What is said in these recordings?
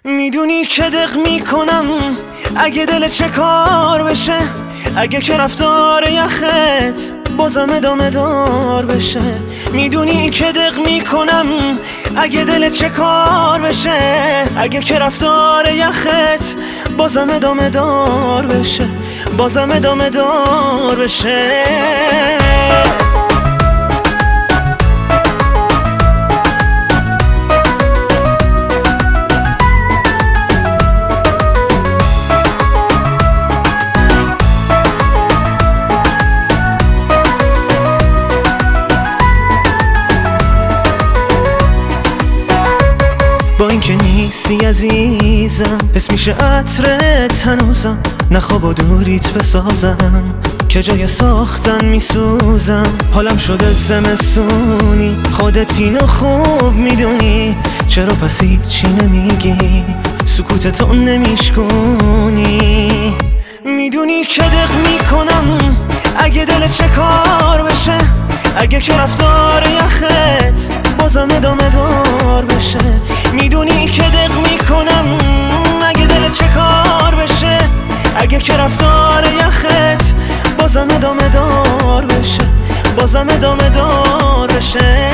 میدونی که دق میکنم اگه دل چه کار بشه، اگه که رفتار یخت بازم ادامه دار بشه. میدونی که دق میکنم اگه دل چه کار بشه، اگه که رفتار یخت بازم ادامه دار بشه، بازم ادامه دار بشه. با اینکه نیستی عزیزم، حس میشه عطرت هنوزم. نه خواب و دوریت بسازم که جای ساختن میسوزم. حالم شده زمستونی، خودت اینو خوب میدونی. چرا پس هیچی نمیگی، سکوتتو نمیشکونی؟ میدونی که دق میکنم اگه دل چه کار بشه، اگه که رفتار یخت بازم ادامه دار بشه. میدونی که دق میکنم اگه دل چه کار بشه، اگه که رفتار یخت بازم ادامه دار بشه، بازم ادامه دار بشه.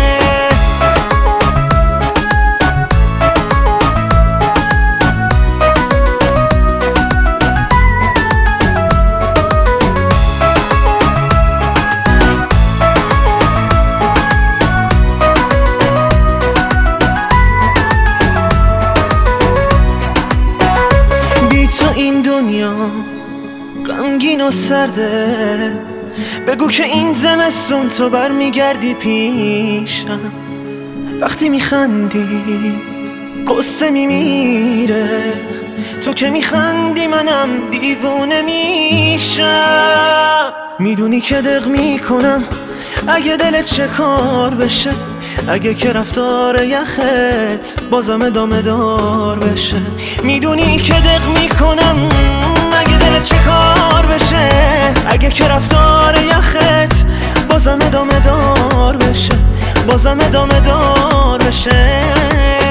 تو این دنیا غمگین و سرده، بگو که این زمستون تو برمیگردی پیشم. وقتی میخندی قصه میمیره، تو که میخندی منم دیوونه میشم. میدونی که دق میکنم اگه دلت چه کار بشه، اگه که رفتار یخت بازم ادامه دار بشه. میدونی که دق میکنم اگه دلت چه کار بشه، اگه که رفتار یخت بازم ادامه دار بشه، بازم ادامه دار بشه.